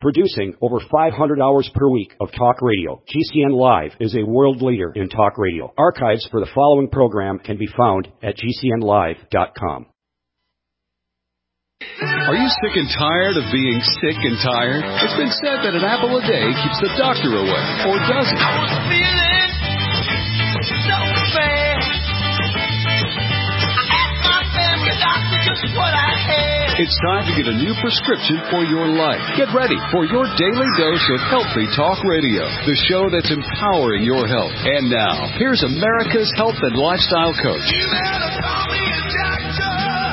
Producing over 500 hours per week of talk radio, GCN Live is a world leader in talk radio. Archives for the following program can be found at GCNlive.com. Are you sick and tired of being sick and tired? It's been said that an apple a day keeps the doctor away, or does it? I was feeling so bad. I asked my family doctor just what I had. It's time to get a new prescription for your life. Get ready for your daily dose of Healthy Talk Radio, the show that's empowering your health. And now, here's America's health and lifestyle coach. You better call me a doctor.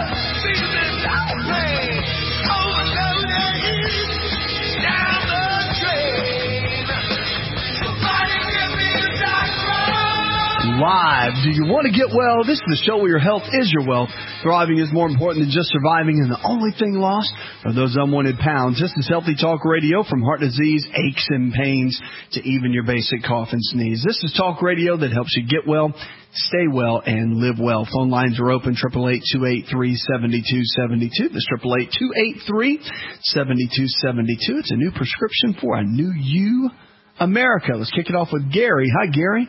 Live. Do you want to get well? This is the show where your health is your wealth. Thriving is more important than just surviving, and the only thing lost are those unwanted pounds. This is Healthy Talk Radio, from heart disease, aches and pains, to even your basic cough and sneeze. This is talk radio that helps you get well, stay well, and live well. Phone lines are open, 888-283-7272. That's 888-283-7272. It's a new prescription for a new you, America. Let's kick it off with Gary. Hi, Gary.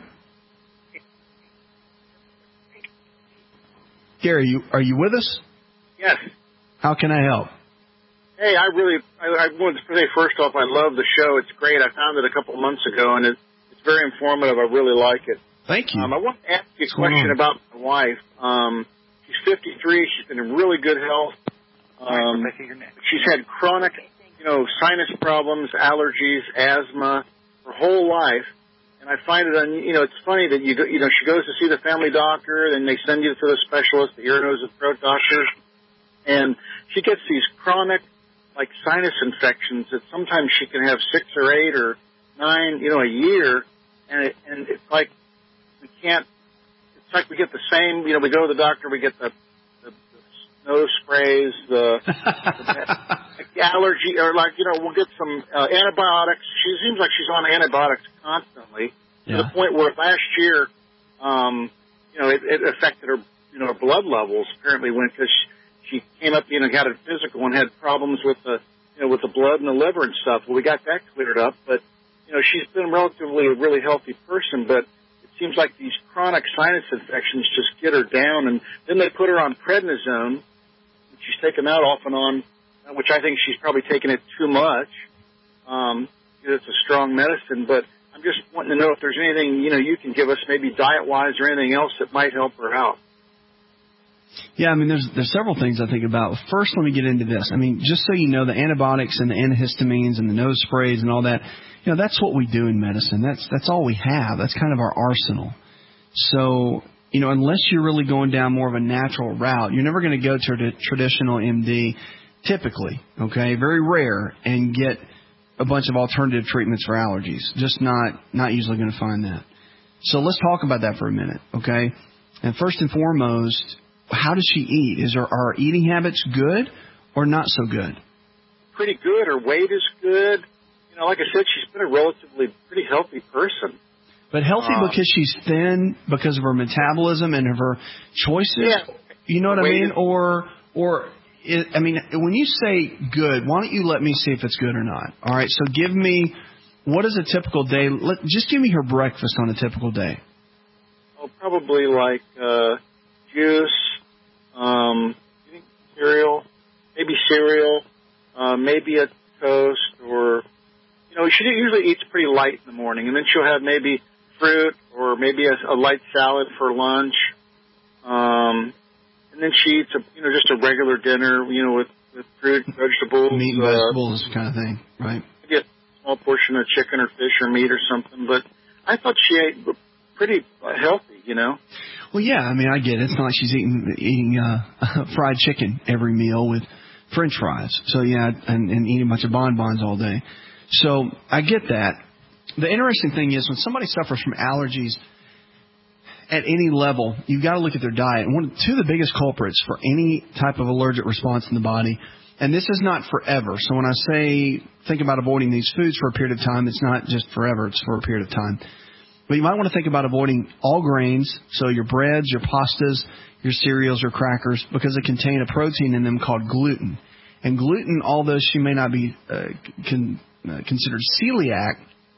Gary, are you with us? Yes. How can I help? Hey, I wanted to say first off, I love the show. It's great. I found it a couple of months ago, and it's very informative. I really like it. Thank you. I want to ask you a question about my wife. She's 53. She's been in really good health. She's had chronic, sinus problems, allergies, asthma her whole life. And I find it, it's funny that she goes to see the family doctor, and they send you to the specialist, the ear, nose, and throat doctor, and she gets these chronic, sinus infections that sometimes she can have 6 or 8 or 9, a year, and it's like we can't. It's like we get the same. We go to the doctor, we get the nose sprays, the allergy, or we'll get some antibiotics. She seems like she's on antibiotics constantly, to the point where last year, it affected her, her blood levels. Apparently, because she came up, got a physical and had problems with the blood and the liver and stuff. Well, we got that cleared up, but she's been relatively a really healthy person, but it seems like these chronic sinus infections just get her down, and then they put her on prednisone. She's taken that off and on, which I think she's probably taken it too much. It's a strong medicine, but I'm just wanting to know if there's anything, you can give us, maybe diet-wise or anything else that might help her out. Yeah, there's several things I think about. First, let me get into this. Just so you know, the antibiotics and the antihistamines and the nose sprays and all that, that's what we do in medicine. That's all we have. That's kind of our arsenal. So, unless you're really going down more of a natural route, you're never going to go to a traditional MD, typically, okay, very rare, and get a bunch of alternative treatments for allergies. Just not usually going to find that. So let's talk about that for a minute, okay? And first and foremost, how does she eat? Are her eating habits good or not so good? Pretty good. Her weight is good. Like I said, she's been a relatively pretty healthy person. But healthy because she's thin, because of her metabolism and of her choices? Yeah. You know what I mean? When you say good, why don't you let me see if it's good or not? All right, so give me, what is a typical day? Just give me her breakfast on a typical day. Oh, probably juice, cereal, maybe a toast, or, she usually eats pretty light in the morning, and then she'll have maybe fruit or maybe a light salad for lunch. And then she eats just a regular dinner, with fruit, vegetables. Meat and vegetables kind of thing, right? Maybe a small portion of chicken or fish or meat or something. But I thought she ate pretty healthy, Well, yeah, I get it. It's not like she's eating fried chicken every meal with French fries. So, yeah, and eating a bunch of bonbons all day. So I get that. The interesting thing is when somebody suffers from allergies at any level, you've got to look at their diet. And two of the biggest culprits for any type of allergic response in the body, and this is not forever. So when I say think about avoiding these foods for a period of time, it's not just forever. It's for a period of time. But you might want to think about avoiding all grains, so your breads, your pastas, your cereals, your crackers, because they contain a protein in them called gluten. And gluten, although she may not be considered celiac,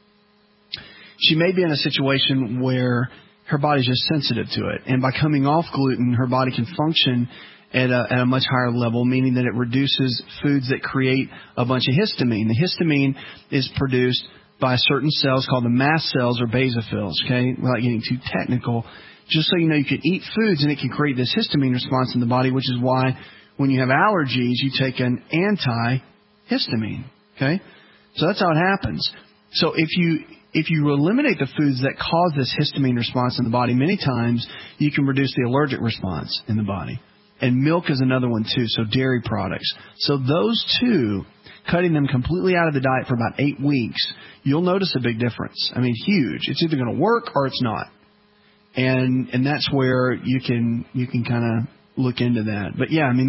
she may be in a situation where her body's just sensitive to it. And by coming off gluten, her body can function at a much higher level, meaning that it reduces foods that create a bunch of histamine. The histamine is produced by certain cells called the mast cells or basophils, okay? Without getting too technical, just so you know, you can eat foods and it can create this histamine response in the body, which is why when you have allergies, you take an antihistamine, okay? So that's how it happens. So if you eliminate the foods that cause this histamine response in the body, many times you can reduce the allergic response in the body. And milk is another one too, so dairy products. So those two, cutting them completely out of the diet for about 8 weeks, you'll notice a big difference. I mean, huge. It's either going to work or it's not. And that's where you can kind of look into that. But yeah, I mean,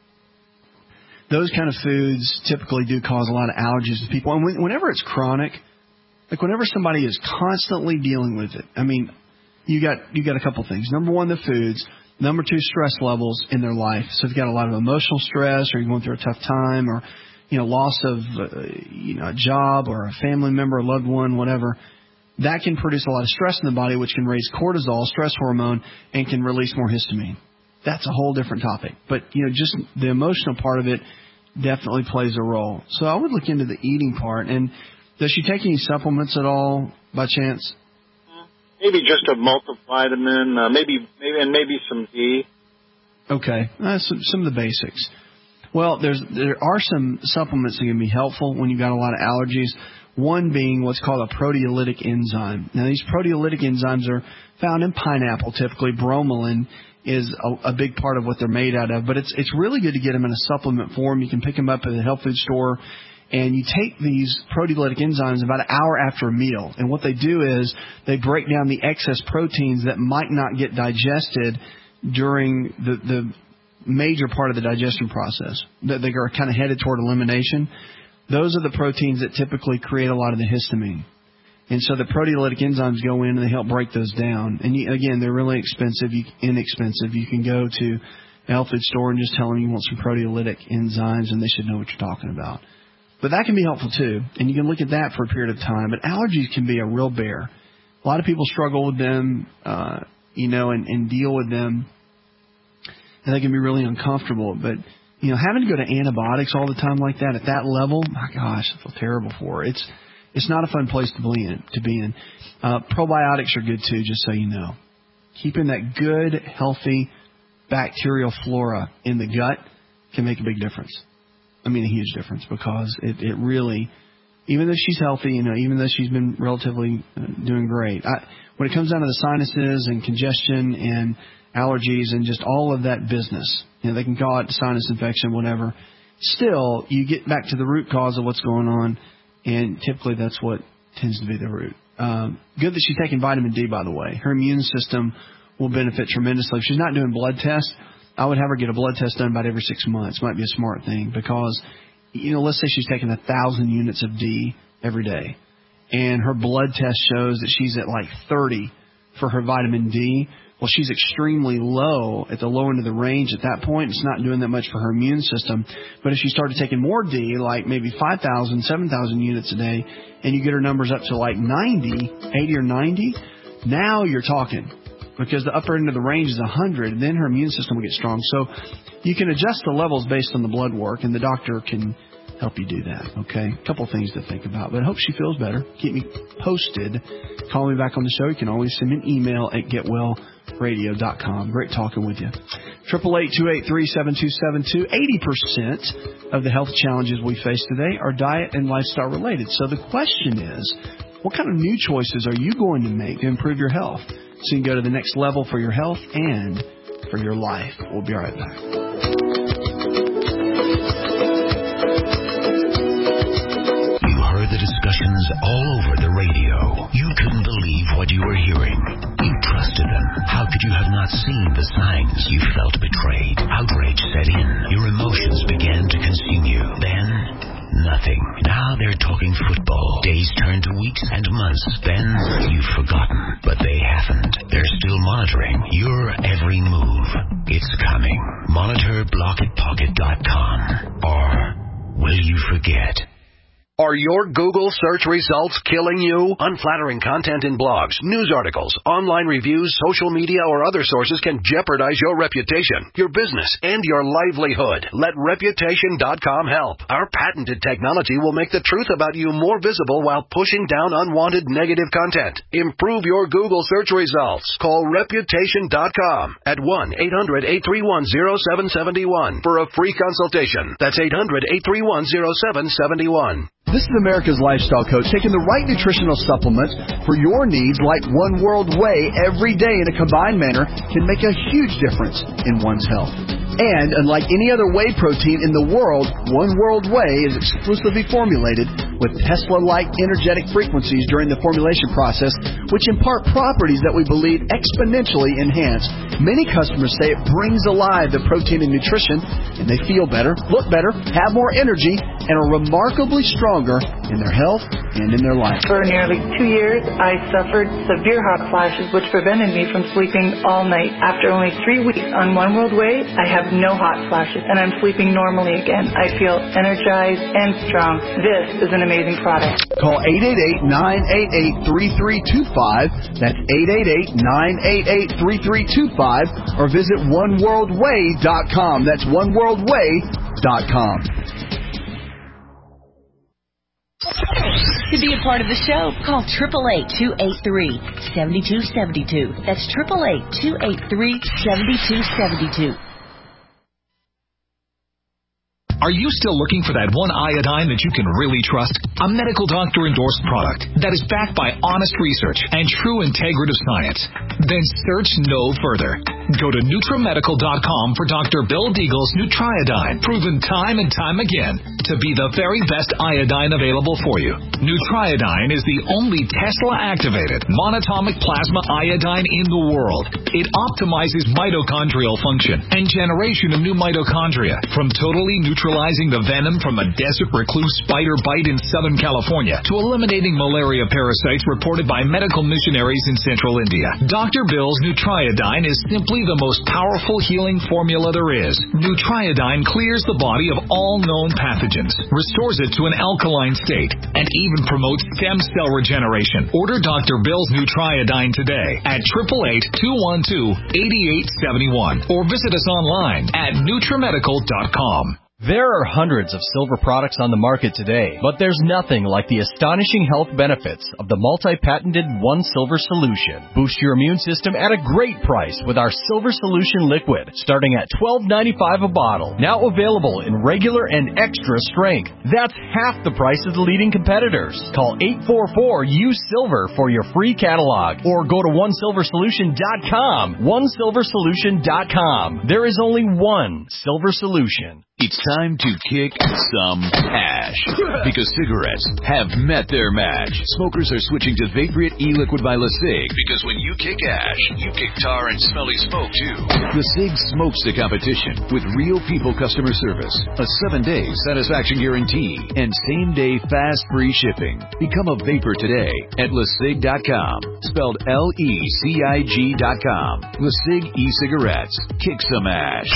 those kind of foods typically do cause a lot of allergies to people. And whenever it's chronic, like whenever somebody is constantly dealing with it, I mean, you got a couple things. Number one, the foods. Number two, stress levels in their life. So if you've got a lot of emotional stress, or you're going through a tough time, or loss of a job or a family member, a loved one, whatever, that can produce a lot of stress in the body, which can raise cortisol, stress hormone, and can release more histamine. That's a whole different topic. But just the emotional part of it definitely plays a role. So I would look into the eating part. And does she take any supplements at all by chance? Maybe just a multivitamin, maybe some D. Okay, some of the basics. Well, there are some supplements that can be helpful when you've got a lot of allergies. One being what's called a proteolytic enzyme. Now, these proteolytic enzymes are found in pineapple. Typically, bromelain is a big part of what they're made out of. But it's really good to get them in a supplement form. You can pick them up at the health food store. And you take these proteolytic enzymes about an hour after a meal. And what they do is they break down the excess proteins that might not get digested during the major part of the digestion process, that they are kind of headed toward elimination. Those are the proteins that typically create a lot of the histamine. And so the proteolytic enzymes go in and they help break those down. And again, they're really inexpensive. You can go to a health food store and just tell them you want some proteolytic enzymes, and they should know what you're talking about. But that can be helpful too, and you can look at that for a period of time. But allergies can be a real bear. A lot of people struggle with them, and deal with them, and they can be really uncomfortable. But having to go to antibiotics all the time like that at that level, my gosh, I feel terrible for her. It's not a fun place to be in. Probiotics are good too, just so you know. Keeping that good, healthy bacterial flora in the gut can make a big difference. I mean, a huge difference, because it really, even though she's healthy, even though she's been relatively doing great, when it comes down to the sinuses and congestion and allergies and just all of that business, they can call it sinus infection, whatever. Still, you get back to the root cause of what's going on, and typically that's what tends to be the root. Good that she's taking vitamin D, by the way. Her immune system will benefit tremendously. If she's not doing blood tests, I would have her get a blood test done about every 6 months. Might be a smart thing, because, let's say she's taking 1,000 units of D every day, and her blood test shows that she's at like 30 for her vitamin D. Well, she's extremely low at the low end of the range at that point. It's not doing that much for her immune system. But if she started taking more D, like maybe 5,000, 7,000 units a day, and you get her numbers up to like 80 or 90, now you're talking. Because the upper end of the range is 100, and then her immune system will get strong. So you can adjust the levels based on the blood work, and the doctor can help you do that, okay? A couple things to think about, but I hope she feels better. Keep me posted. Call me back on the show. You can always send me an email at getwellradio.com. Great talking with you. 888-283-7272. 80% of the health challenges we face today are diet and lifestyle related. So the question is, what kind of new choices are you going to make to improve your health, so you can go to the next level for your health and for your life? We'll be right back. You heard the discussions all over the radio. You couldn't believe what you were hearing. You trusted them. How could you have not seen the signs? You felt betrayed. Outrage set in. Your emotions began to consume you. Then nothing. Now they're talking football. Days turn to weeks and months. Then you've forgotten. But they haven't. They're still monitoring your every move. It's coming. Monitor blockitpocket.com. Or will you forget? Are your Google search results killing you? Unflattering content in blogs, news articles, online reviews, social media, or other sources can jeopardize your reputation, your business, and your livelihood. Let Reputation.com help. Our patented technology will make the truth about you more visible while pushing down unwanted negative content. Improve your Google search results. Call Reputation.com at 1-800-831-0771 for a free consultation. That's 800-831-0771. This is America's Lifestyle Coach, taking the right nutritional supplements for your needs like One World Whey every day in a combined manner can make a huge difference in one's health. And unlike any other whey protein in the world, One World Whey is exclusively formulated with Tesla-like energetic frequencies during the formulation process, which impart properties that we believe exponentially enhance. Many customers say it brings alive the protein and nutrition, and they feel better, look better, have more energy, and are remarkably stronger in their health and in their life. For nearly 2 years, I suffered severe hot flashes, which prevented me from sleeping all night. After only 3 weeks on One World Whey, I have no hot flashes, and I'm sleeping normally again. I feel energized and strong. This is an amazing product. Call 888-988-3325. That's 888-988-3325. Or visit oneworldwhey.com. That's oneworldwhey.com. To be a part of the show, call 888-283-7272. That's 888-283-7272. Are you still looking for that one iodine that you can really trust? A medical doctor endorsed product that is backed by honest research and true integrative science? Then search no further. Go to NutriMedical.com for Dr. Bill Deagle's Nutriodine, proven time and time again to be the very best iodine available for you. Nutriodine is the only Tesla-activated monatomic plasma iodine in the world. It optimizes mitochondrial function and generation of new mitochondria from totally neutralizing the venom from a desert recluse spider bite in Southern California to eliminating malaria parasites reported by medical missionaries in Central India. Dr. Bill's Nutriodine is simply the most powerful healing formula there is. Nutriodine clears the body of all known pathogens, restores it to an alkaline state, and even promotes stem cell regeneration. Order Dr. Bill's Nutriodine today at 888-212-8871 or visit us online at NutriMedical.com. There are hundreds of silver products on the market today, but there's nothing like the astonishing health benefits of the multi-patented One Silver Solution. Boost your immune system at a great price with our Silver Solution Liquid, starting at $12.95 a bottle. Now available in regular and extra strength. That's half the price of the leading competitors. Call 844-USILVER for your free catalog, or go to OneSilverSolution.com. OneSilverSolution.com. There is only one Silver Solution. It's time to kick some ash, because cigarettes have met their match. Smokers are switching to Vaporite e-liquid by LeSig, because when you kick ash, you kick tar and smelly smoke too. LeSig smokes the competition with real people customer service, a 7-day satisfaction guarantee, and same-day fast free shipping. Become a vapor today at LeSig.com, spelled LECIG.com. LeSig e-cigarettes. Kick some ash.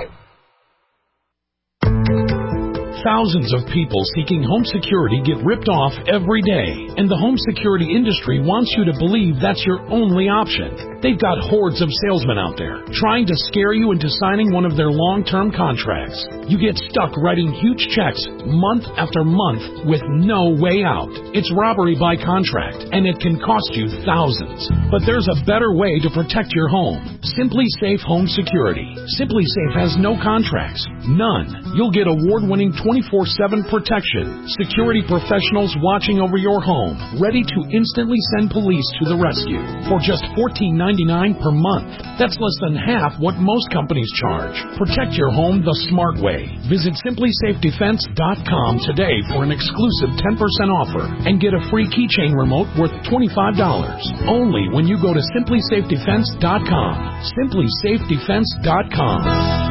Thousands of people seeking home security get ripped off every day, and the home security industry wants you to believe that's your only option. They've got hordes of salesmen out there trying to scare you into signing one of their long-term contracts. You get stuck writing huge checks month after month with no way out. It's robbery by contract, and it can cost you thousands. But there's a better way to protect your home. Simply Safe Home Security. Simply Safe has no contracts. None. You'll get award-winning 24/7 protection. Security professionals watching over your home, ready to instantly send police to the rescue for just $14.99 per month. That's less than half what most companies charge. Protect your home the smart way. Visit SimplySafeDefense.com today for an exclusive 10% offer and get a free keychain remote worth $25. Only when you go to SimplySafeDefense.com. SimplySafeDefense.com.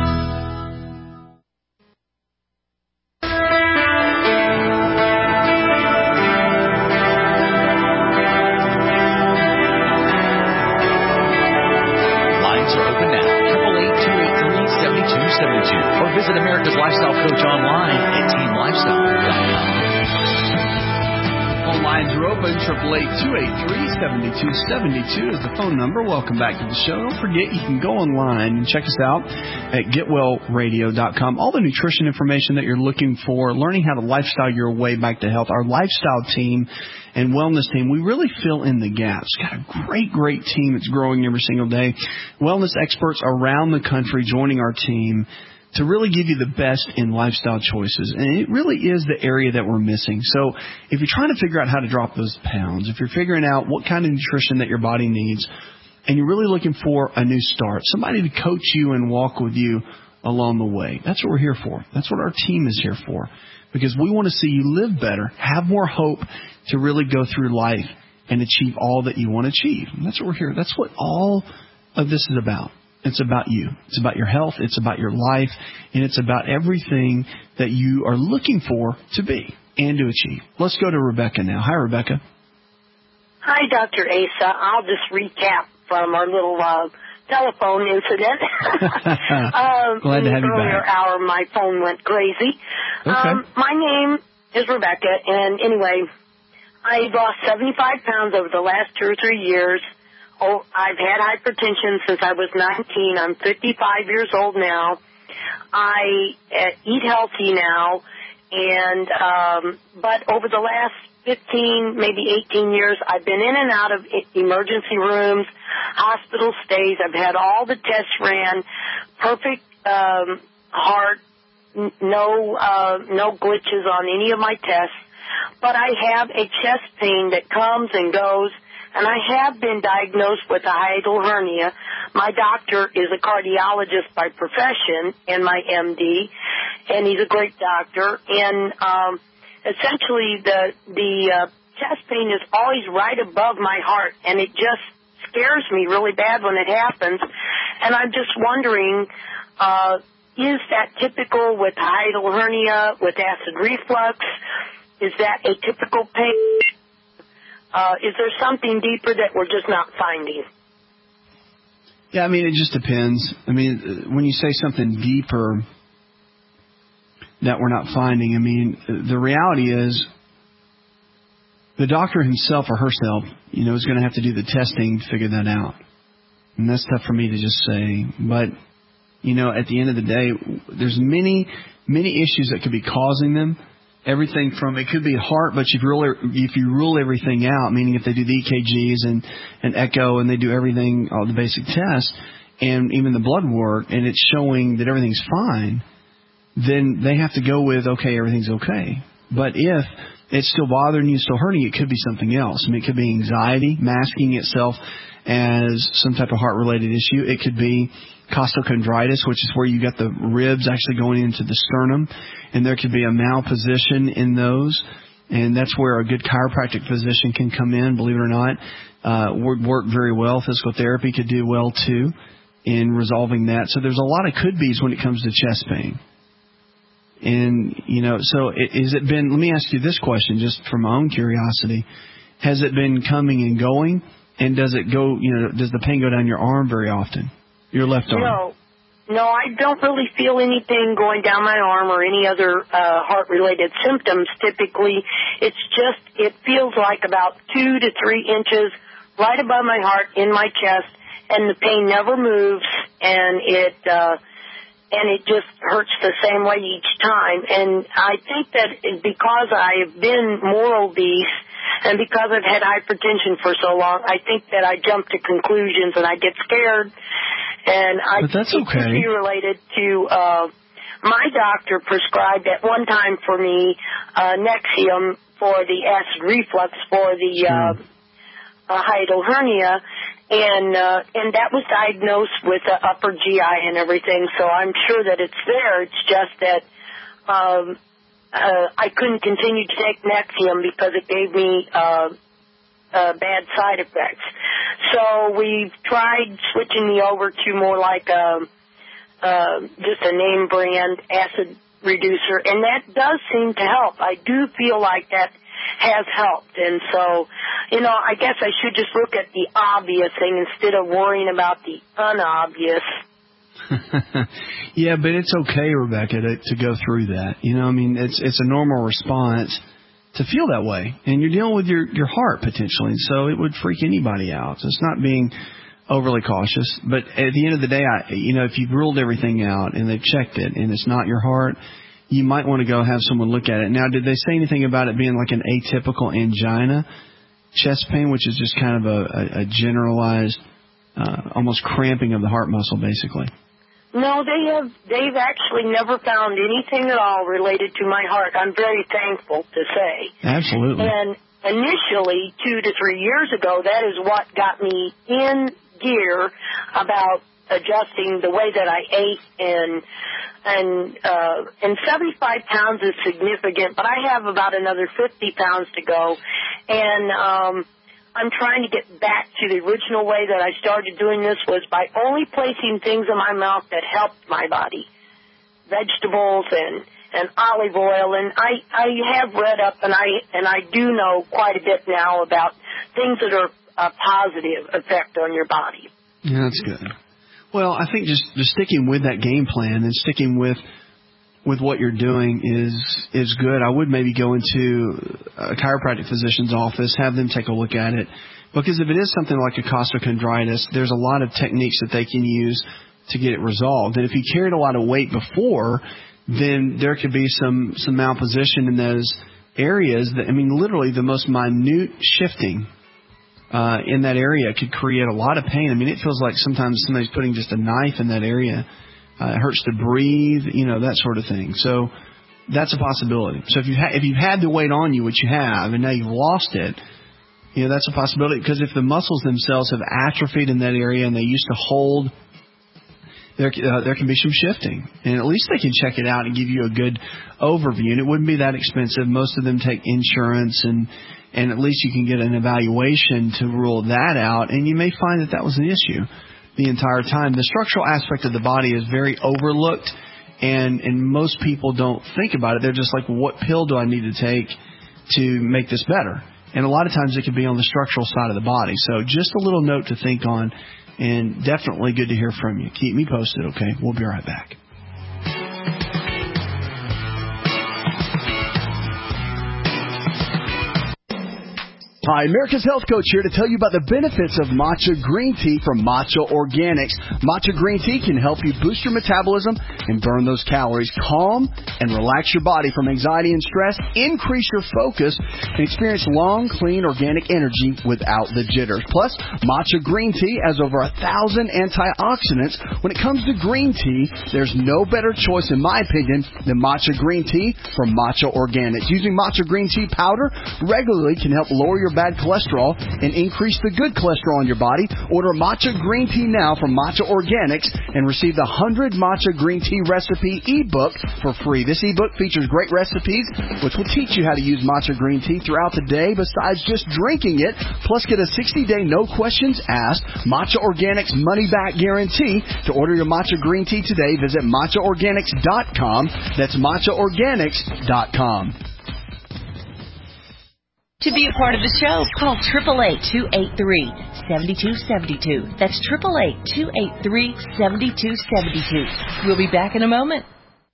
Visit America's Lifestyle Coach online at teamlifestyle.com. phone lines are open. 888-283-7272 is the phone number. Welcome back to the show. Don't forget, you can go online and check us out at getwellradio.com. All the nutrition information that you're looking for, learning how to lifestyle your way back to health. Our lifestyle team and wellness team, we really fill in the gaps. Got a great team that's growing every single day. Wellness experts around the country joining our team to really give you the best in lifestyle choices. And it really is the area that we're missing. So if you're trying to figure out how to drop those pounds, if you're figuring out what kind of nutrition that your body needs, and you're really looking for a new start, somebody to coach you and walk with you along the way, that's what we're here for. That's what our team is here for. Because we want to see you live better, have more hope to really go through life and achieve all that you want to achieve. And that's what we're here. That's what all of this is about. It's about you. It's about your health. It's about your life. And it's about everything that you are looking for to be and to achieve. Let's go to Rebecca now. Hi, Rebecca. Hi, Dr. Asa. I'll just recap from our little telephone incident. Glad to have you earlier back. Hour, my phone went crazy. Okay. My name is Rebecca, and anyway, I lost 75 pounds over the last 2 or 3 years. Oh, I've had hypertension since I was 19. I'm 55 years old now. I eat healthy now, and but over the last 15, maybe 18 years, I've been in and out of emergency rooms, hospital stays. I've had all the tests ran, perfect heart, no glitches on any of my tests. But I have a chest pain that comes and goes, and I have been diagnosed with a hiatal hernia. My doctor is a cardiologist by profession and my MD, and he's a great doctor. And essentially, the chest pain is always right above my heart, and it just scares me really bad when it happens. And I'm just wondering, is that typical with hiatal hernia, with acid reflux? Is that a typical pain? Is there something deeper that we're just not finding? Yeah, I mean, it just depends. I mean, when you say something deeper that we're not finding, I mean, the reality is the doctor himself or herself, is going to have to do the testing to figure that out. And that's tough for me to just say. But, at the end of the day, there's many issues that could be causing them. Everything from, it could be heart, but if you rule everything out, meaning if they do the EKGs and echo and they do everything, all the basic tests, and even the blood work, and it's showing that everything's fine, then they have to go with, okay, everything's okay. But if it's still bothering you, still hurting you, it could be something else. I mean, it could be anxiety masking itself as some type of heart-related issue. It could be costochondritis, which is where you got the ribs actually going into the sternum, and there could be a malposition in those, and that's where a good chiropractic physician can come in, believe it or not. Would work very well. Physical therapy could do well, too, in resolving that. So there's a lot of could-bes when it comes to chest pain. And, so has it been, let me ask you this question, just from my own curiosity. Has it been coming and going? And does it go, does the pain go down your arm very often? Your left arm? No, I don't really feel anything going down my arm or any other heart-related symptoms typically. It's just, it feels like about 2 to 3 inches right above my heart in my chest, and the pain never moves, and it just hurts the same way each time. And I think that because I have been more obese and because I've had hypertension for so long, I think that I jump to conclusions and I get scared. And but that's okay. It could be related to my doctor prescribed at one time for me Nexium for the acid reflux for the hiatal hernia. And that was diagnosed with the upper GI and everything, so I'm sure that it's there. It's just that I couldn't continue to take Nexium because it gave me bad side effects. So we've tried switching me over to more like just a name brand acid reducer, and that does seem to help. I do feel like that has helped. And so, I guess I should just look at the obvious thing instead of worrying about the unobvious. Yeah, but it's okay, Rebecca, to go through that. It's a normal response to feel that way. And you're dealing with your heart potentially, so it would freak anybody out. So it's not being overly cautious. But at the end of the day, if you've ruled everything out and they've checked it and it's not your heart, you might want to go have someone look at it. Now, did they say anything about it being like an atypical angina, chest pain, which is just kind of a generalized, almost cramping of the heart muscle, basically? No, they've actually never found anything at all related to my heart. I'm very thankful to say. Absolutely. And initially, 2 to 3 years ago, that is what got me in gear about adjusting the way that I ate, and 75 pounds is significant, but I have about another 50 pounds to go, and I'm trying to get back to the original way that I started doing this, was by only placing things in my mouth that helped my body, vegetables and olive oil, and I have read up, and I do know quite a bit now about things that are a positive effect on your body. Yeah, that's good. Well, I think just sticking with that game plan and sticking with what you're doing is good. I would maybe go into a chiropractic physician's office, have them take a look at it, because if it is something like a costochondritis, there's a lot of techniques that they can use to get it resolved. And if you carried a lot of weight before, then there could be some malposition in those areas. Literally the most minute shifting in that area could create a lot of pain. It feels like sometimes somebody's putting just a knife in that area. It hurts to breathe, that sort of thing. So that's a possibility. So if you've had the weight on you, which you have, and now you've lost it, that's a possibility. Because if the muscles themselves have atrophied in that area and they used to hold, there can be some shifting. And at least they can check it out and give you a good overview. And it wouldn't be that expensive. Most of them take insurance, and at least you can get an evaluation to rule that out. And you may find that was an issue the entire time. The structural aspect of the body is very overlooked, and most people don't think about it. They're just like, what pill do I need to take to make this better? And a lot of times it can be on the structural side of the body. So just a little note to think on, and definitely good to hear from you. Keep me posted, okay? We'll be right back. Hi, America's Health Coach here to tell you about the benefits of matcha green tea from Matcha Organics. Matcha green tea can help you boost your metabolism and burn those calories, calm and relax your body from anxiety and stress, increase your focus, and experience long, clean, organic energy without the jitters. Plus, matcha green tea has over 1,000 antioxidants. When it comes to green tea, there's no better choice, in my opinion, than matcha green tea from Matcha Organics. Using matcha green tea powder regularly can help lower your bad cholesterol and increase the good cholesterol in your body. Order matcha green tea now from Matcha Organics and receive the 100 matcha green tea recipe ebook for free. This ebook features great recipes which will teach you how to use matcha green tea throughout the day besides just drinking it. Plus, get a 60-day no questions asked Matcha Organics money back guarantee. To order your matcha green tea today, visit matchaorganics.com. That's matchaorganics.com. To be a part of the show, call 888-283-7272. That's 888-283-7272. We'll be back in a moment.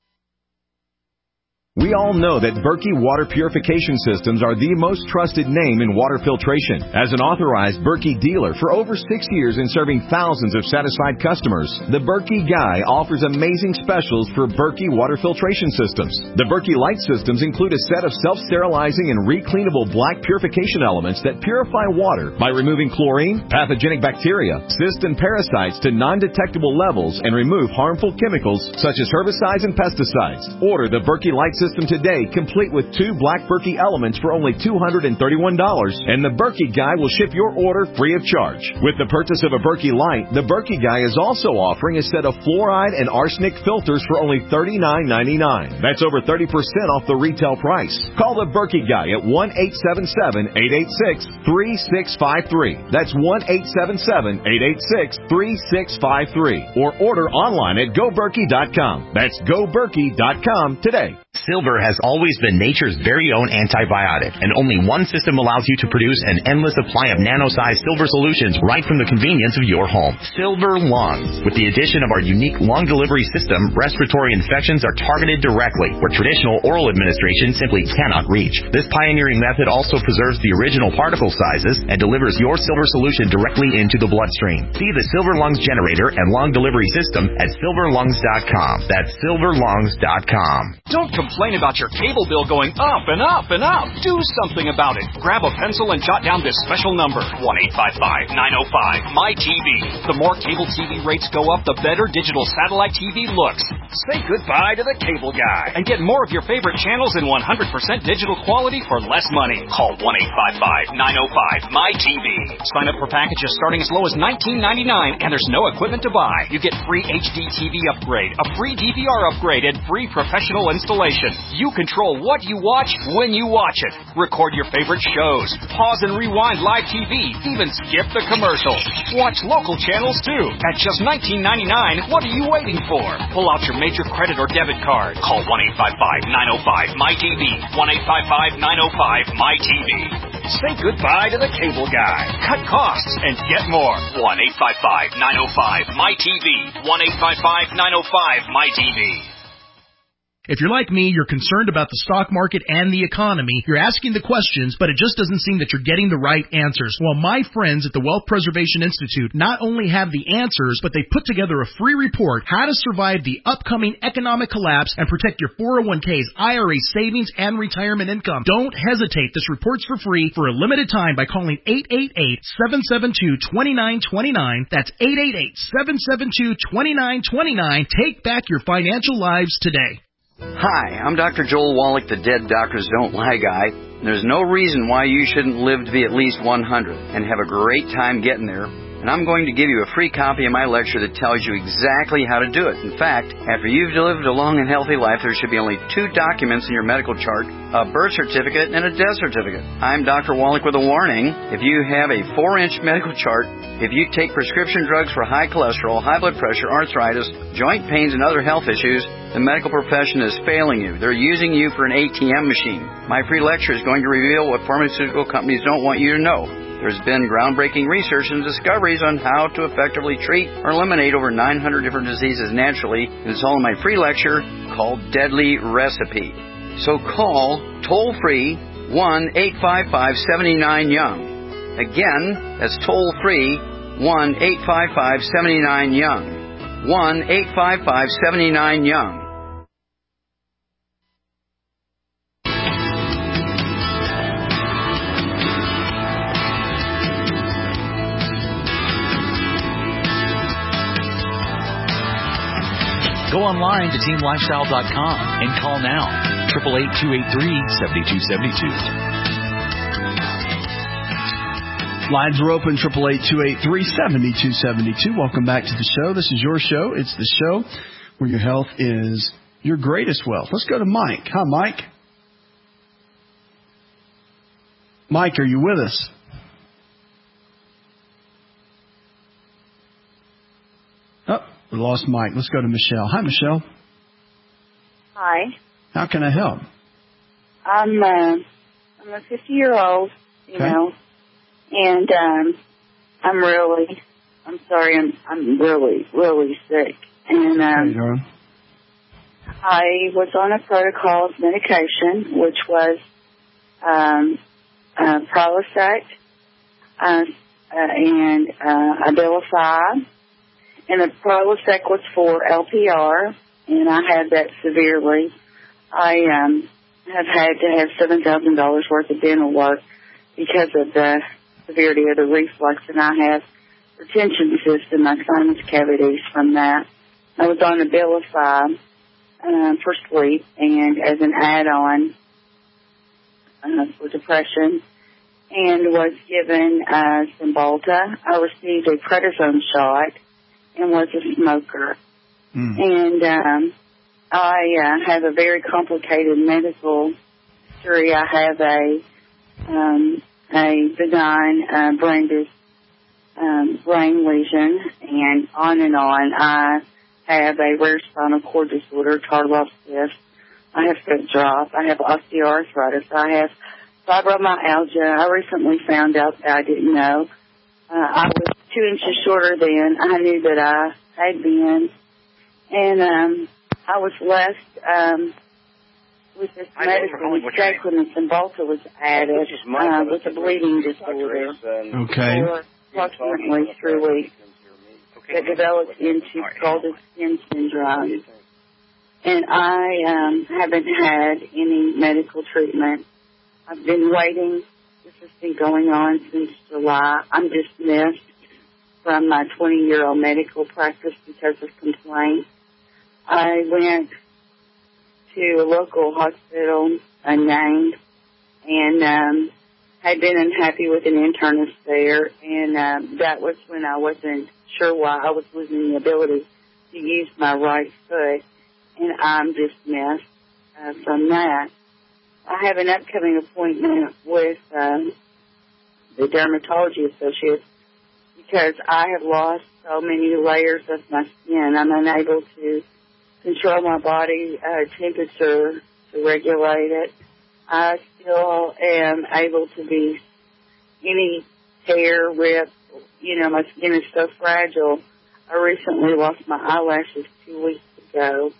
We all know that Berkey Water Purification Systems are the most trusted name in water filtration. As an authorized Berkey dealer for over 6 years and serving thousands of satisfied customers, the Berkey Guy offers amazing specials for Berkey water filtration systems. The Berkey Light systems include a set of self-sterilizing and recleanable black purification elements that purify water by removing chlorine, pathogenic bacteria, cysts, and parasites to non-detectable levels and remove harmful chemicals such as herbicides and pesticides. Order the Berkey Light system today, complete with 2 black Berkey elements for only $231, and the Berkey Guy will ship your order free of charge. With the purchase of a Berkey Light, the Berkey Guy is also offering a set of fluoride and arsenic filters for only $39.99. That's over 30% off the retail price. Call the Berkey Guy at 1-877-886-3653. That's 1-877-886-3653. Or order online at GoBerkey.com. That's GoBerkey.com today. Silver has always been nature's very own antibiotic, and only one system allows you to produce an endless supply of nano-sized silver solutions right from the convenience of your home. Silver Lungs. With the addition of our unique lung delivery system, respiratory infections are targeted directly, where traditional oral administration simply cannot reach. This pioneering method also preserves the original particle sizes and delivers your silver solution directly into the bloodstream. See the Silver Lungs generator and lung delivery system at silverlungs.com. That's silverlungs.com. Don't complain about your cable bill going up and up and up. Do something about it. Grab a pencil and jot down this special number, 1-855-905-MY-TV. The more cable TV rates go up, the better digital satellite TV looks. Say goodbye to the cable guy and get more of your favorite channels in 100% digital quality for less money. Call 1-855-905-MY-TV. Sign up for packages starting as low as $19.99, and there's no equipment to buy. You get free HD TV upgrade, a free DVR upgrade, and free professional installation. You control what you watch when you watch it. Record your favorite shows. Pause and rewind live TV. Even skip the commercials. Watch local channels too. At just $19.99, what are you waiting for? Pull out your major credit or debit card. Call 1-855-905-MY-TV. 1-855-905-MY-TV. Say goodbye to the cable guy. Cut costs and get more. 1-855-905-MY-TV. 1-855-905-MY-TV. If you're like me, you're concerned about the stock market and the economy. You're asking the questions, but it just doesn't seem that you're getting the right answers. Well, my friends at the Wealth Preservation Institute not only have the answers, but they put together a free report, How to Survive the Upcoming Economic Collapse and Protect Your 401ks, IRA savings, and retirement income. Don't hesitate. This report's for free for a limited time by calling 888-772-2929. That's 888-772-2929. Take back your financial lives today. Hi, I'm Dr. Joel Wallach, the Dead Doctors Don't Lie guy. There's no reason why you shouldn't live to be at least 100 and have a great time getting there. And I'm going to give you a free copy of my lecture that tells you exactly how to do it. In fact, after you've lived a long and healthy life, there should be only 2 documents in your medical chart, a birth certificate and a death certificate. I'm Dr. Wallach with a warning. If you have a 4-inch medical chart, if you take prescription drugs for high cholesterol, high blood pressure, arthritis, joint pains, and other health issues, the medical profession is failing you. They're using you for an ATM machine. My free lecture is going to reveal what pharmaceutical companies don't want you to know. There's been groundbreaking research and discoveries on how to effectively treat or eliminate over 900 different diseases naturally, and it's all in my free lecture called Deadly Recipe. So call toll-free 1-855-79-YOUNG. Again, that's toll-free 1-855-79-YOUNG. 1-855-79-YOUNG. Go online to teamlifestyle.com and call now, 888-283-7272. Lines are open, 888-283-7272. Welcome back to the show. This is your show. It's the show where your health is your greatest wealth. Let's go to Mike. Hi, Mike. Mike, are you with us? Oh, we lost Mike. Let's go to Michelle. Hi, Michelle. Hi. How can I help? I'm a 50-year-old, you know, and I'm really sick. And I was on a protocol of medication, which was Prilosec and Abilify. And the Prilosec was for LPR, and I had that severely. I have had to have $7,000 worth of dental work because of the severity of the reflux, and I have retention cysts in my sinus cavities from that. I was on Abilify for sleep and as an add-on for depression, and was given Cymbalta. I received a prednisone shot and was a smoker. And I have a very complicated medical history. I have a benign brain lesion, and on. I have a rare spinal cord disorder, tardive cyst. I I have foot drop. I have osteoarthritis. I have fibromyalgia. I recently found out that I didn't know. I was 2 inches shorter than I knew that I had been. And I was blessed with this medicine, Staclin and Cymbalta was added with a bleeding disorder for approximately 3 weeks. That developed into scalded skin syndrome. And I haven't had any medical treatment. I've been waiting. This has been going on since July. I'm dismissed from my 20-year-old medical practice because of complaints. I went to a local hospital, unnamed, and had been unhappy with an internist there, and that was when I wasn't sure why I was losing the ability to use my right foot, and I'm dismissed from that. I have an upcoming appointment with the dermatology associate because I have lost so many layers of my skin. I'm unable to control my body temperature to regulate it. I still am able to be any tear, rip. You know, my skin is so fragile. I recently lost my eyelashes 2 weeks ago.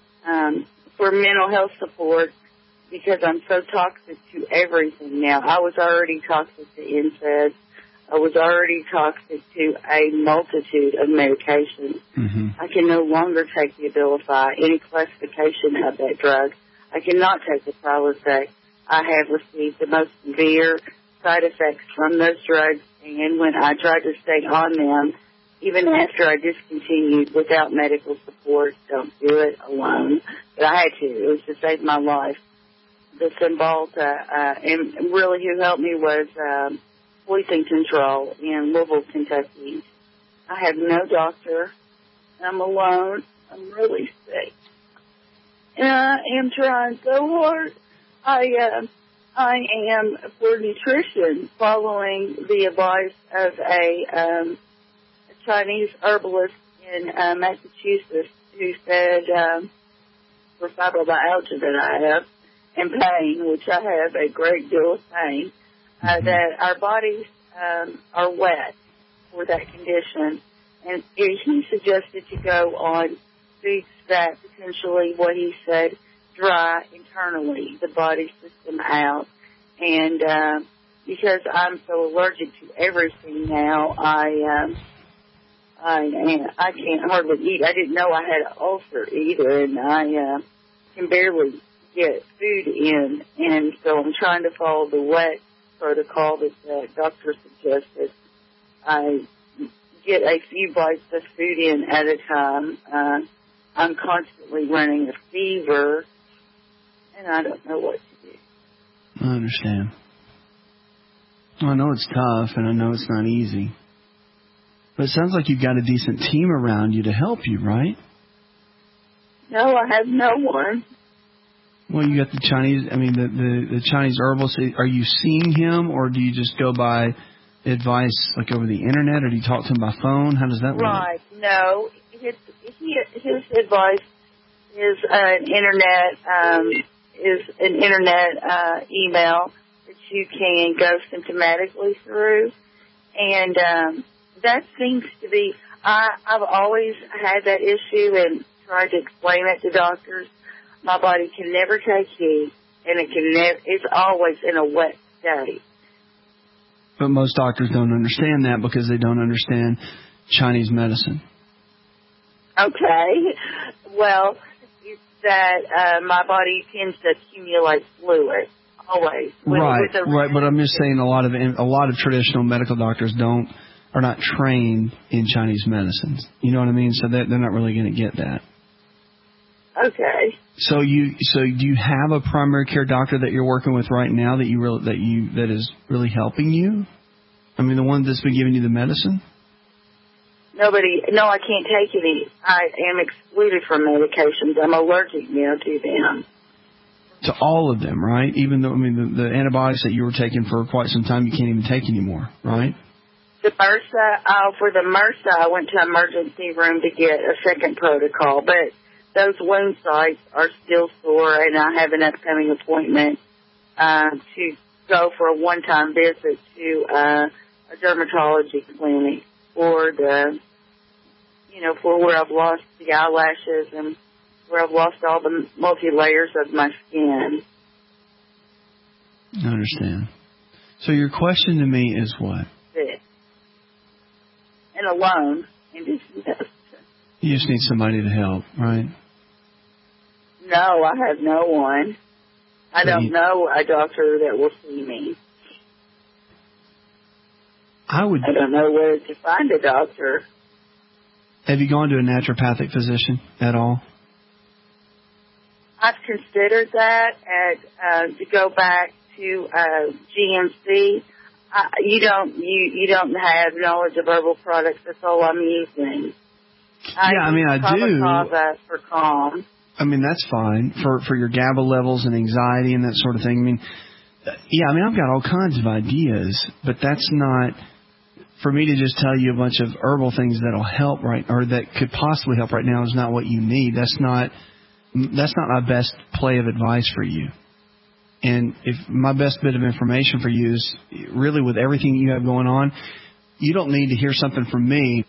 For mental health support, because I'm so toxic to everything now. I was already toxic to NSAIDs. I was already toxic to a multitude of medications. Mm-hmm. I can no longer take the Abilify, any classification of that drug. I cannot take the Prilosec. I have received the most severe side effects from those drugs, and when I tried to stay on them, even after I discontinued without medical support, don't do it alone, but I had to. It was to save my life. The Cymbalta, and really who helped me was Poison Control in Louisville, Kentucky. I have no doctor. I'm alone. I'm really sick. And I am trying so hard. I am for nutrition following the advice of a Chinese herbalist in Massachusetts who said for fibromyalgia that I have and pain, which I have a great deal of pain, that our bodies are wet for that condition. And he suggested to go on foods that potentially, what he said, dry internally, the body system out. And because I'm so allergic to everything now, I can't hardly eat. I didn't know I had an ulcer either, and I can barely get food in. And so I'm trying to follow the wet protocol that the doctor suggested. I get a few bites of food in at a time. I'm constantly running a fever, and I don't know what to do. I understand. I know it's tough, and I know it's not easy. But it sounds like you've got a decent team around you to help you, right? No, I have no one. Well, you got the Chinese, the Chinese herbalist. Are you seeing him, or do you just go by advice like over the internet, or do you talk to him by phone? How does that work? Right. No, his advice is an internet email that you can go symptomatically through, and that seems to be. I've always had that issue and tried to explain it to doctors. My body can never take heat, and it's always in a wet state. But most doctors don't understand that because they don't understand Chinese medicine. Okay. Well, it's that my body tends to accumulate fluid always. Right. But I'm just saying a lot of traditional medical doctors are not trained in Chinese medicines. You know what I mean? So they're not really going to get that. Okay. So do you have a primary care doctor that you're working with right now that is really helping you? I mean, the one that's been giving you the medicine? No, I can't take any. I am excluded from medications. I'm allergic now to them. To all of them, right? Even though, the antibiotics that you were taking for quite some time, you can't even take anymore, right? The MRSA, for the MRSA, I went to emergency room to get a second protocol, but those wound sites are still sore, and I have an upcoming appointment to go for a one-time visit to a dermatology clinic for for where I've lost the eyelashes and where I've lost all the multi-layers of my skin. I understand. So your question to me is what? Sick. And alone. And You just need somebody to help, right? No, I have no one. I don't know a doctor that will see me. I don't know where to find a doctor. Have you gone to a naturopathic physician at all? I've considered that to go back to GNC. You don't have knowledge of herbal products. That's all I'm using. I do. For calm. I mean, that's fine for your GABA levels and anxiety and that sort of thing. I've got all kinds of ideas, but that's not for me to just tell you a bunch of herbal things that'll help or that could possibly help right now is not what you need. That's not my best play of advice for you. And if my best bit of information for you is really with everything you have going on, you don't need to hear something from me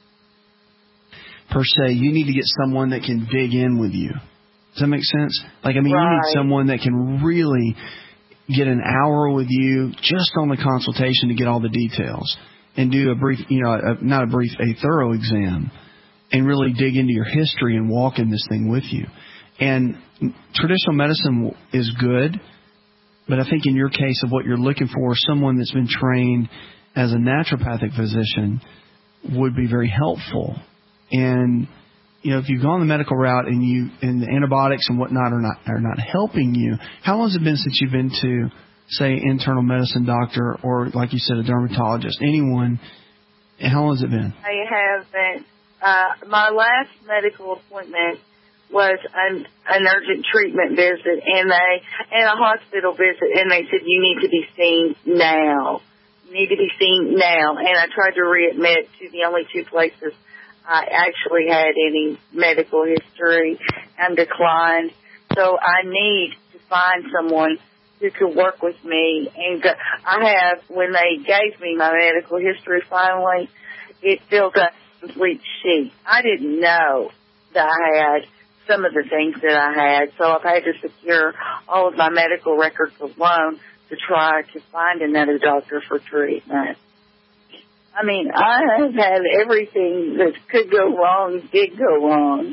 per se. You need to get someone that can dig in with you. Does that make sense? You need someone that can really get an hour with you just on the consultation to get all the details and do a brief, a thorough exam and really dig into your history and walk in this thing with you. And traditional medicine is good, but I think in your case of what you're looking for, someone that's been trained as a naturopathic physician would be very helpful. And if you've gone the medical route and the antibiotics and whatnot are not helping you, how long has it been since you've been to, say, internal medicine doctor or, like you said, a dermatologist? Anyone? How long has it been? I haven't. My last medical appointment was an urgent treatment visit and a hospital visit, and they said you need to be seen now. You need to be seen now. And I tried to readmit to the only two places I actually had any medical history and declined. So I need to find someone who could work with me. And when they gave me my medical history finally, it filled up a complete sheet. I didn't know that I had some of the things that I had, so I've had to secure all of my medical records alone to try to find another doctor for treatment. I have had everything that could go wrong did go wrong.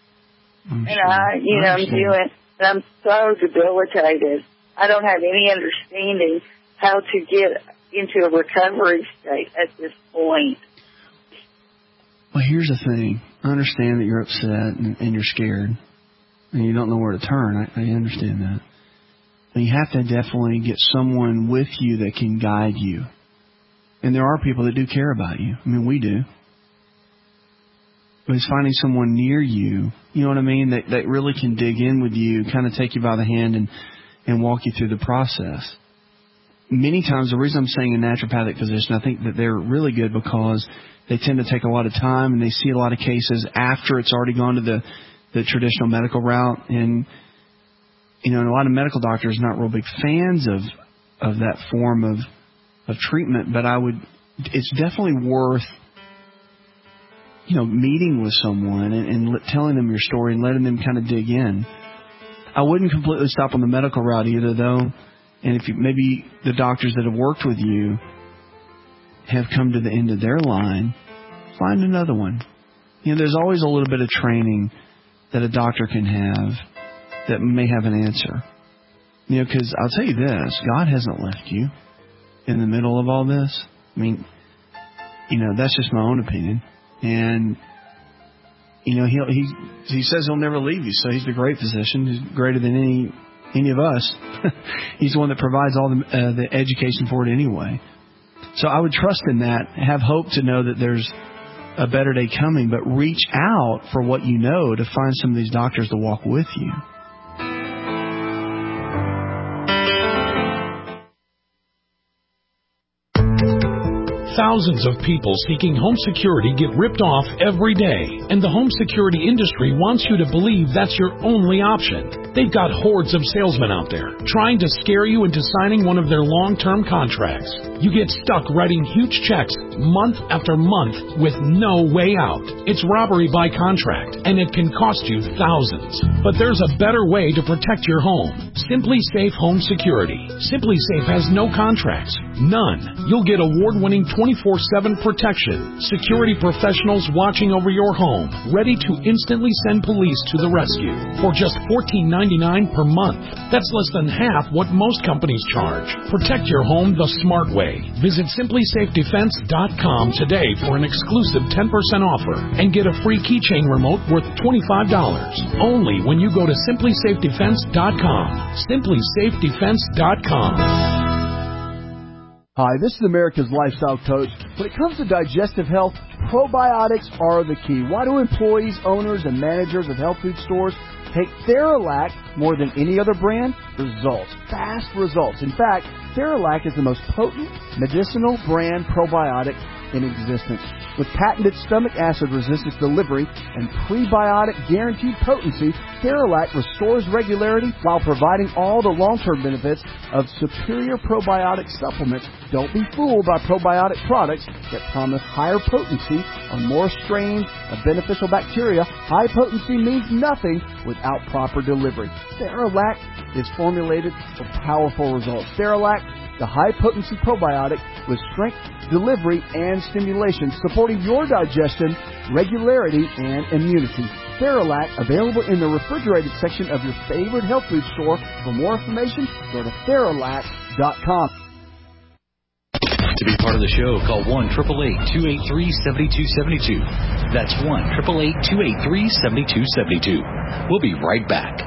I'm so debilitated. I don't have any understanding how to get into a recovery state at this point. Well, here's the thing. I understand that you're upset and you're scared and you don't know where to turn. I understand that. But you have to definitely get someone with you that can guide you. And there are people that do care about you. We do. But it's finding someone near you, you know what I mean, that really can dig in with you, kind of take you by the hand and walk you through the process. Many times, the reason I'm saying a naturopathic physician, I think that they're really good because they tend to take a lot of time and they see a lot of cases after it's already gone to the traditional medical route. And, a lot of medical doctors are not real big fans of that form of treatment, but it's definitely worth, meeting with someone and telling them your story and letting them kind of dig in. I wouldn't completely stop on the medical route either, though. And if maybe the doctors that have worked with you have come to the end of their line, find another one. There's always a little bit of training that a doctor can have that may have an answer. Because I'll tell you this, God hasn't left you in the middle of all this. That's just my own opinion. And, he says he'll never leave you. So he's the great physician. He's greater than any of us. He's the one that provides all the education for it anyway. So I would trust in that, have hope to know that there's a better day coming, but reach out for what you know to find some of these doctors to walk with you. Thousands of people seeking home security get ripped off every day, and the home security industry wants you to believe that's your only option. They've got hordes of salesmen out there trying to scare you into signing one of their long-term contracts. You get stuck writing huge checks month after month with no way out. It's robbery by contract, and it can cost you thousands. But there's a better way to protect your home. Simply Safe Home Security. Simply Safe has no contracts. None. You'll get award-winning 24/7 protection. Security professionals watching over your home, ready to instantly send police to the rescue for just $14.99 per month. That's less than half what most companies charge. Protect your home the smart way. Visit SimplySafeDefense.com today for an exclusive 10% offer and get a free keychain remote worth $25. Only when you go to SimplySafeDefense.com. SimplySafeDefense.com. Hi, this is America's Lifestyle Coach. When it comes to digestive health, probiotics are the key. Why do employees, owners, and managers of health food stores take Theralac more than any other brand? Results. Fast results. In fact, Theralac is the most potent medicinal brand probiotic in existence. With patented stomach acid resistance delivery and prebiotic guaranteed potency, Theralac restores regularity while providing all the long-term benefits of superior probiotic supplements. Don't be fooled by probiotic products that promise higher potency on more strains of beneficial bacteria. High potency means nothing without proper delivery. Theralac is formulated for powerful results. Theralac, the high-potency probiotic with strength, delivery, and stimulation, supporting your digestion, regularity, and immunity. Theralac, available in the refrigerated section of your favorite health food store. For more information, go to Theralac.com. To be part of the show, call 1-888-283-7272. That's 1-888-283-7272. We'll be right back.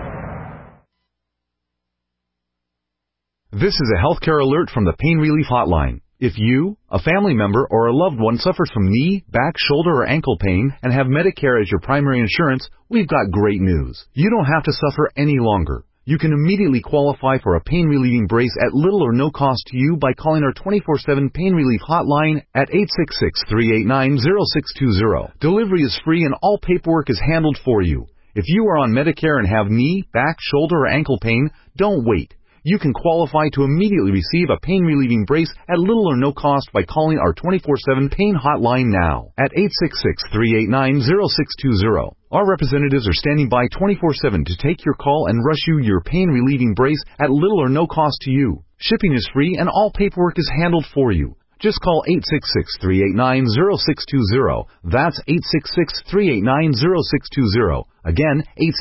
This is a healthcare alert from the Pain Relief Hotline. If you, a family member, or a loved one suffers from knee, back, shoulder, or ankle pain and have Medicare as your primary insurance, we've got great news. You don't have to suffer any longer. You can immediately qualify for a pain-relieving brace at little or no cost to you by calling our 24/7 Pain Relief Hotline at 866-389-0620. Delivery is free and all paperwork is handled for you. If you are on Medicare and have knee, back, shoulder, or ankle pain, don't wait. You can qualify to immediately receive a pain-relieving brace at little or no cost by calling our 24/7 Pain Hotline now at 866-389-0620. Our representatives are standing by 24/7 to take your call and rush you your pain-relieving brace at little or no cost to you. Shipping is free and all paperwork is handled for you. Just call 866-389-0620. That's 866-389-0620. Again,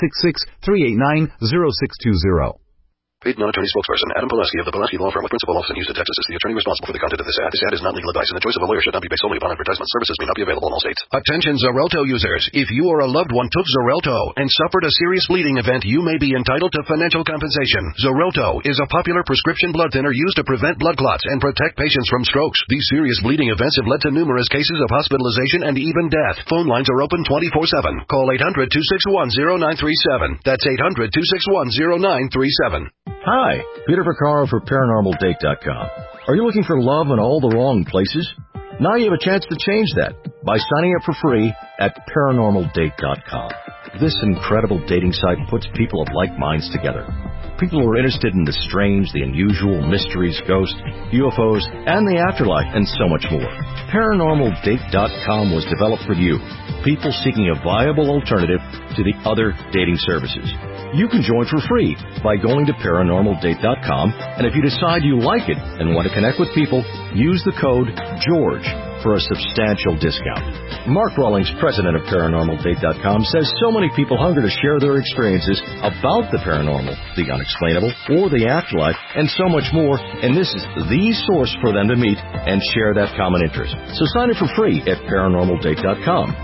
866-389-0620. Paid non-attorney spokesperson Adam Pulaski of the Pulaski Law Firm with principal office in Houston, Texas is the attorney responsible for the content of this ad. This ad is not legal advice, and the choice of a lawyer should not be based solely upon advertisement. Services may not be available in all states. Attention Xarelto users. If you or a loved one took Xarelto and suffered a serious bleeding event, you may be entitled to financial compensation. Xarelto is a popular prescription blood thinner used to prevent blood clots and protect patients from strokes. These serious bleeding events have led to numerous cases of hospitalization and even death. Phone lines are open 24/7. Call 800-261-0937. That's 800-261-0937. Hi, Peter Vaccaro for ParanormalDate.com. Are you looking for love in all the wrong places? Now you have a chance to change that by signing up for free at ParanormalDate.com. This incredible dating site puts people of like minds together. People who are interested in the strange, the unusual, mysteries, ghosts, UFOs, and the afterlife, and so much more. ParanormalDate.com was developed for you, people seeking a viable alternative to the other dating services. You can join for free by going to ParanormalDate.com, and if you decide you like it and want to connect with people, use the code GEORGE for a substantial discount. Mark Rawlings, president of ParanormalDate.com, says so many people hunger to share their experiences about the paranormal, the unexplainable, or the afterlife, and so much more, and this is the source for them to meet and share that common interest. So sign up for free at ParanormalDate.com,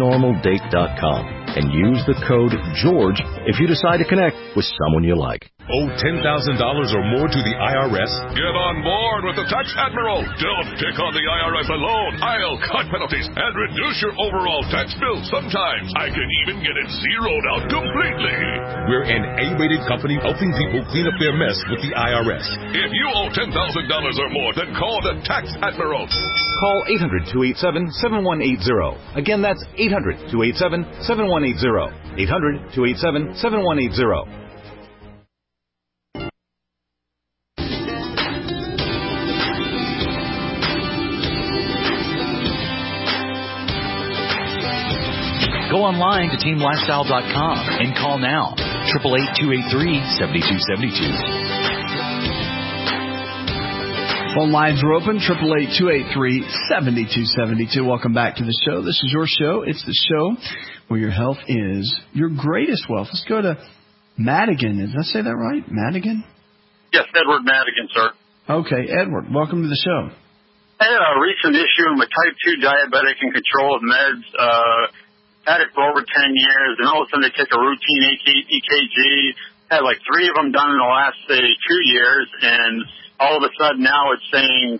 ParanormalDate.com, and use the code GEORGE if you decide to connect with someone you like. Owe $10,000 or more to the IRS? Get on board with the Tax Admiral. Don't take on the IRS alone. I'll cut penalties and reduce your overall tax bill. Sometimes I can even get it zeroed out completely. We're an A-rated company helping people clean up their mess with the IRS. If you owe $10,000 or more, then call the Tax Admiral. Call 800-287-7180. Again, that's 800-287-7180. 800-287-7180. Go online to teamlifestyle.com and call now. 888-283-7272. Phone lines are open, 888-283-7272. Welcome back to the show. This is your show. It's the show where your health is your greatest wealth. Let's go to Madigan. Did I say that right? Madigan? Yes, Edward Madigan, sir. Okay, Edward, welcome to the show. I had a recent issue. I'm a type 2 diabetic in control of meds. Had it for over 10 years, and all of a sudden they take a routine EKG. Had like 3 of them done in the last, say, 2 years, and all of a sudden now it's saying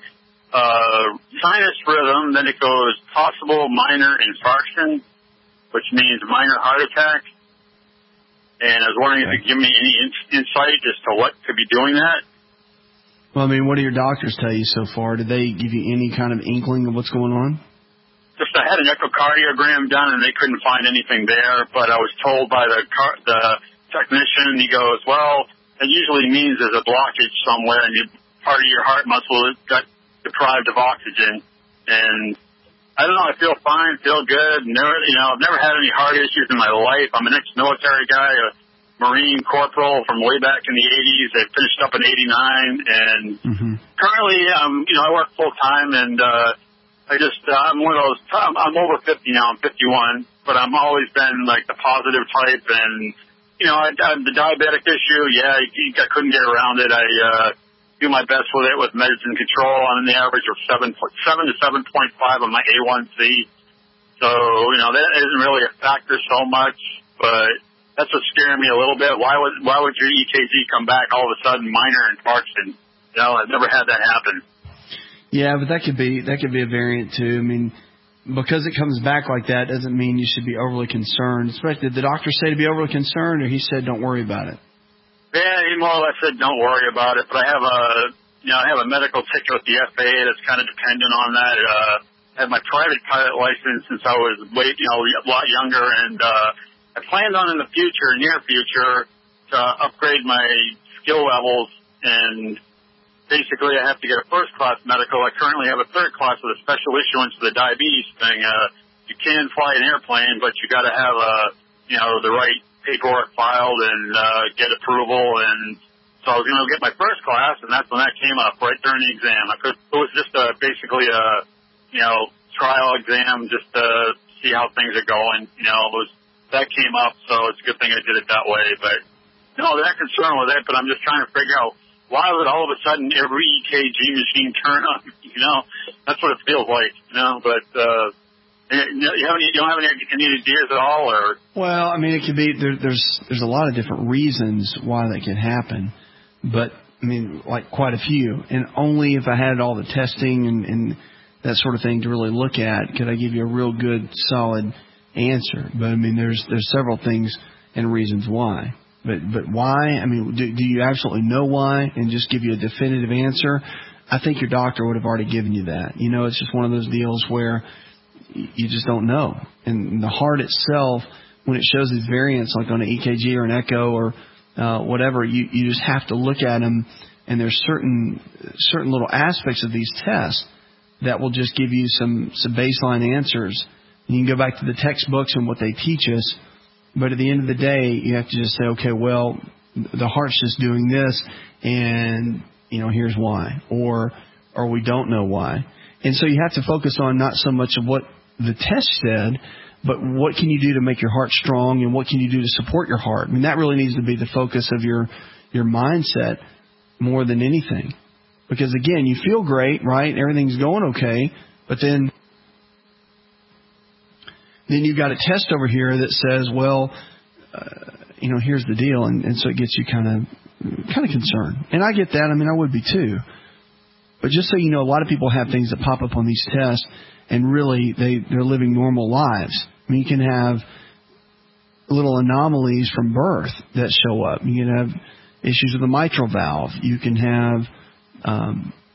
sinus rhythm, then it goes possible minor infarction, which means minor heart attack. And I was wondering if you could give me any insight as to what could be doing that. Well, I mean, what do your doctors tell you so far? Did they give you any kind of inkling of what's going on? Just I had an echocardiogram done, and they couldn't find anything there, but I was told by the technician, he goes, well, it usually means there's a blockage somewhere, and part of your heart muscle got deprived of oxygen. And I don't know, I feel fine, feel good. I've never had any heart issues in my life. I'm an ex-military guy, a Marine corporal from way back in the 80s. I finished up in 89, and currently, I work full-time, and I'm one of those, I'm over 50 now, I'm 51, but I've always been like the positive type, and, the diabetic issue, I couldn't get around it. I do my best with it with medicine control. I'm in the average of 7 to 7.5 on my A1C. So, that isn't really a factor so much, but that's what's scaring me a little bit. Why would your EKG come back all of a sudden minor infarction? I've never had that happen. Yeah, but that could be a variant too. I mean, because it comes back like that doesn't mean you should be overly concerned. Did the doctor say to be overly concerned, or he said don't worry about it? Yeah, he more or less said don't worry about it. But I have a medical ticket with the FAA that's kind of dependent on that. I had my private pilot license since I was a lot younger, and I planned on in the near future, to upgrade my skill levels, and basically, I have to get a first-class medical. I currently have a third class with a special issuance for the diabetes thing. You can fly an airplane, but you got to have the right paperwork filed and get approval. And so I was going to get my first class, and that's when that came up right during the exam. It was just basically a trial exam just to see how things are going. That came up, so it's a good thing I did it that way. But no, they're not concerned with it. But I'm just trying to figure out, why would all of a sudden every EKG machine turn on? That's what it feels like. But you don't have any ideas at all, or? Well, I mean, it could be there's a lot of different reasons why that could happen, but I mean, like quite a few. And only if I had all the testing and that sort of thing to really look at could I give you a real good, solid answer. But I mean, there's several things and reasons why. But why? I mean, do you absolutely know why and just give you a definitive answer? I think your doctor would have already given you that. It's just one of those deals where you just don't know. And the heart itself, when it shows these variants, like on an EKG or an echo or whatever, you just have to look at them. And there's certain little aspects of these tests that will just give you some baseline answers. And you can go back to the textbooks and what they teach us. But at the end of the day, you have to just say, okay, well, the heart's just doing this, and, here's why. Or we don't know why. And so you have to focus on not so much of what the test said, but what can you do to make your heart strong, and what can you do to support your heart? I mean, that really needs to be the focus of your mindset more than anything. Because, again, you feel great, right? Everything's going okay, but then you've got a test over here that says, well, here's the deal. And so it gets you kind of kind of concerned. And I get that. I mean, I would be too. But just so you know, a lot of people have things that pop up on these tests, and really they're living normal lives. I mean, you can have little anomalies from birth that show up. You can have issues with the mitral valve. You can have,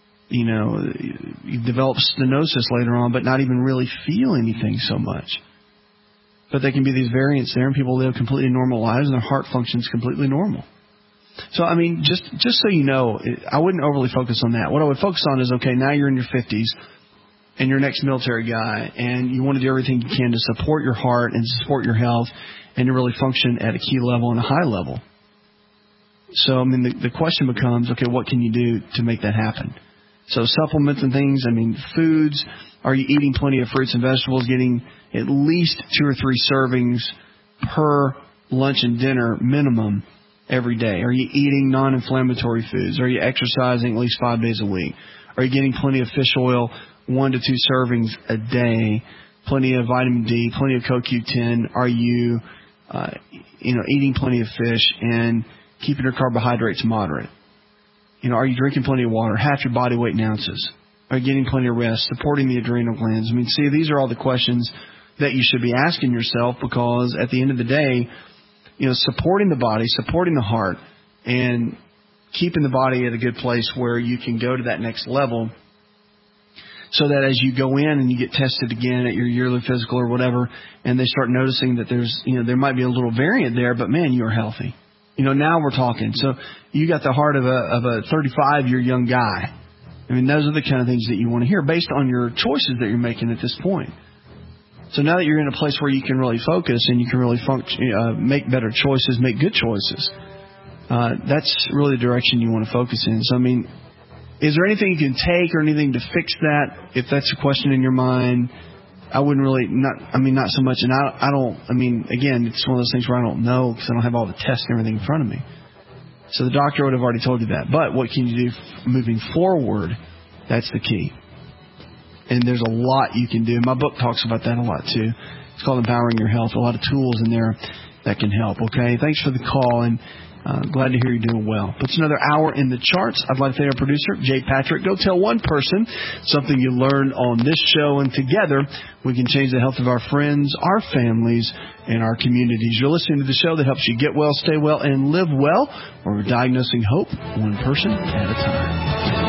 you develop stenosis later on, but not even really feel anything so much. But there can be these variants there, and people live completely normal lives, and their heart functions completely normal. So, I mean, just so you know, I wouldn't overly focus on that. What I would focus on is, okay, now you're in your 50s, and you're an ex-military guy, and you want to do everything you can to support your heart and support your health and to really function at a key level and a high level. So, I mean, the question becomes, okay, what can you do to make that happen? So supplements and things, I mean, foods, are you eating plenty of fruits and vegetables, getting at least 2 or 3 servings per lunch and dinner minimum every day? Are you eating non-inflammatory foods? Are you exercising at least 5 days a week? Are you getting plenty of fish oil, 1 to 2 servings a day? Plenty of vitamin D, plenty of CoQ10? Are you, eating plenty of fish and keeping your carbohydrates moderate? Are you drinking plenty of water, half your body weight in ounces? Are you getting plenty of rest, supporting the adrenal glands? I mean, see, these are all the questions that you should be asking yourself, because at the end of the day, supporting the body, supporting the heart, and keeping the body at a good place where you can go to that next level, so that as you go in and you get tested again at your yearly physical or whatever, and they start noticing that there's, there might be a little variant there, but man, you are healthy. Now we're talking. So you got the heart of a 35-year young guy. I mean, those are the kind of things that you want to hear based on your choices that you're making at this point. So now that you're in a place where you can really focus and you can really make better choices, make good choices, that's really the direction you want to focus in. So, I mean, is there anything you can take or anything to fix that? If that's a question in your mind, I wouldn't really, not so much. And again, it's one of those things where I don't know because I don't have all the tests and everything in front of me. So the doctor would have already told you that. But what can you do moving forward? That's the key. And there's a lot you can do. My book talks about that a lot too. It's called Empowering Your Health. A lot of tools in there that can help. Okay, thanks for the call, and glad to hear you're doing well. Puts another hour in the charts. I'd like to thank our producer, Jay Patrick. Go tell one person something you learned on this show, and together we can change the health of our friends, our families, and our communities. You're listening to the show that helps you get well, stay well, and live well, where we're diagnosing hope one person at a time.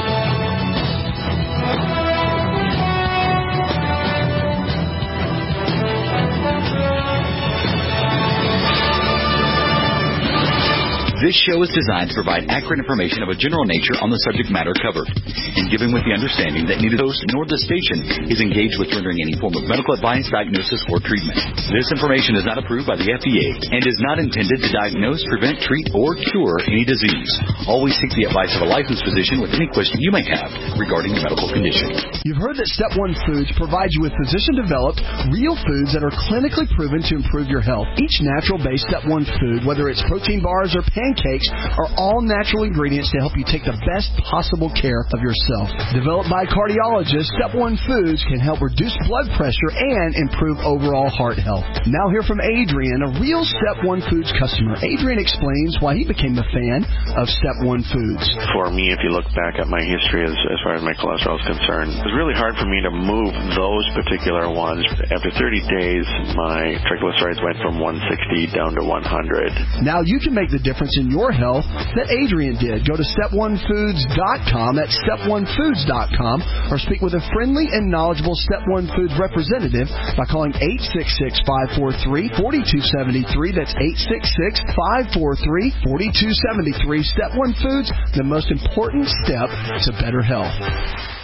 This show is designed to provide accurate information of a general nature on the subject matter covered, and given with the understanding that neither the host nor the station is engaged with rendering any form of medical advice, diagnosis, or treatment. This information is not approved by the FDA and is not intended to diagnose, prevent, treat, or cure any disease. Always seek the advice of a licensed physician with any question you may have regarding your medical condition. You've heard that Step 1 Foods provides you with physician-developed, real foods that are clinically proven to improve your health. Each natural-based Step 1 food, whether it's protein bars or pancakes, are all natural ingredients to help you take the best possible care of yourself. Developed by cardiologists, Step 1 Foods can help reduce blood pressure and improve overall heart health. Now hear from Adrian, a real Step 1 Foods customer. Adrian explains why he became a fan of Step 1 Foods. For me, if you look back at my history as far as my cholesterol is concerned, it was really hard for me to move those particular ones. After 30 days, my triglycerides went from 160 down to 100. Now you can make the difference in your health that Adrian did. Go to step1foods.com. That's step1foods.com, or speak with a friendly and knowledgeable Step 1 Foods representative by calling 866-543-4273. That's 866-543-4273. Step 1 Foods, the most important step to better health.